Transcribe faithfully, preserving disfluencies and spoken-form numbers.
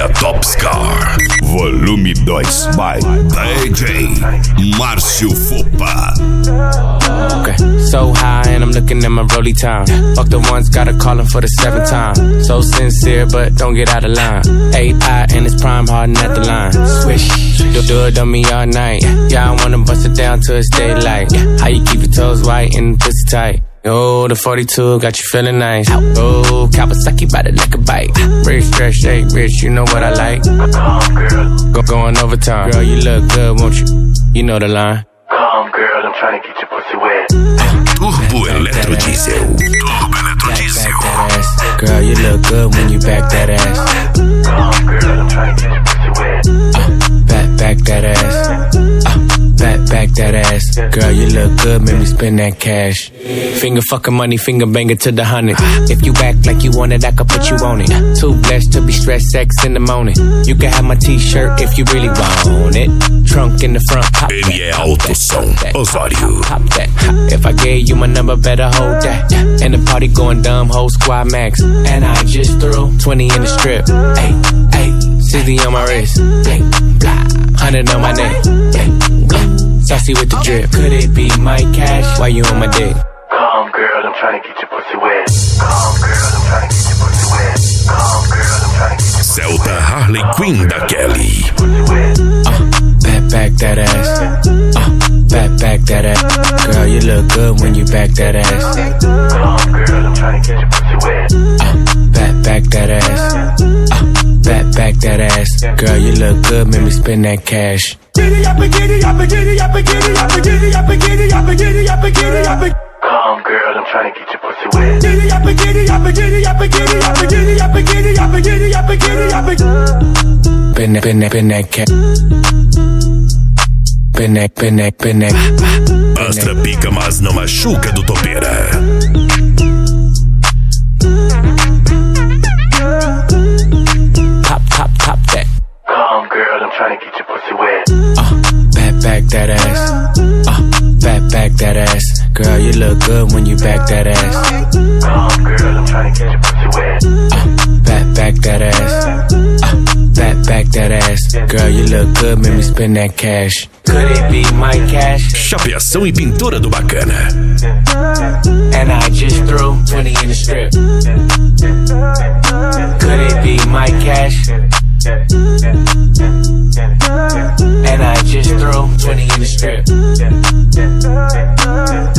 Academia Topscar. Volume dois by D J Márcio Fupa. Okay, so high and I'm looking at my rollie time. Fuck the ones, gotta call him for the seventh time. So sincere, but don't get out of line. eight I and it's prime hardin' at the line. Swish, you'll do it on me all night. Yeah, I wanna bust it down till it's daylight. How you keep your toes white and the pussy tight? Oh, the forty-two got you feeling nice. Oh, Kawasaki bout it like a bike. Rich, stretch, shake, rich, you know what I like. Go, going overtime. Girl, you look good, won't you? You know the line. Come, girl, I'm trying to get your pussy wet. Turbo Electro Diesel. Turbo Electro Diesel. Girl, you look good when you back that ass. Come, girl, I'm trying to get your pussy wet. Uh, back, back that ass. Uh, back, back that ass. Girl, you look good, make me spend that cash. Finger fucking money, finger banger to the hundred. If you act like you want it, I could put you on it. Too blessed to be stressed, sex in the morning. You can have my t-shirt if you really want it. Trunk in the front, pop that. Ele é Alto Som, Osório. Pop that. If I gave you my number, better hold that. And the party going dumb, whole squad max. And I just threw twenty in the strip. Ay, ay, sixty on my wrist. Ay, blah, hundred on my neck. Ay, blah, saucy with the drip. Could it be my cash? Why you on my dick? Come, girl, I'm trying to get your pussy wet. Come, girl, I'm trying to get your pussy wet. Come, girl, I'm trying to get your pussy wet. Celta Harley Quinn da Kelly. Uh, back, back that ass. Uh, back, back that ass. Girl, you look good when you back that ass. Come, girl, I'm trying to get your pussy wet. Uh, back, back that ass. Uh, back, back that ass. Girl, you look good, make me spend that cash. Giddy up, giddy up, giddy up, giddy up, giddy up, giddy up, giddy up, giddy up. Come, girl, I'm trying to get your pussy wet. Giddy up, giddy up, giddy up, giddy up, giddy up, giddy up, giddy up, giddy up. Spin that, spin that, spin that cash. Spin that, spin that, spin that. Astra pica, mas não machuca do topeira. Pop, pop, pop that. Come, girl, I'm trying to get your pussy wet. Uh, back, back that ass. Uh, back, back that ass. Girl, you look good when you back that ass. Come, girl, I'm trying to get your pussy wet. Uh, back, back that ass. Uh, back, back that ass. Girl, you look good, make me spend that cash. Could it be my cash? Chapeação e pintura do Bacana. And I just threw twenty in the strip. Could it be my cash? And I just threw twenty in the strip.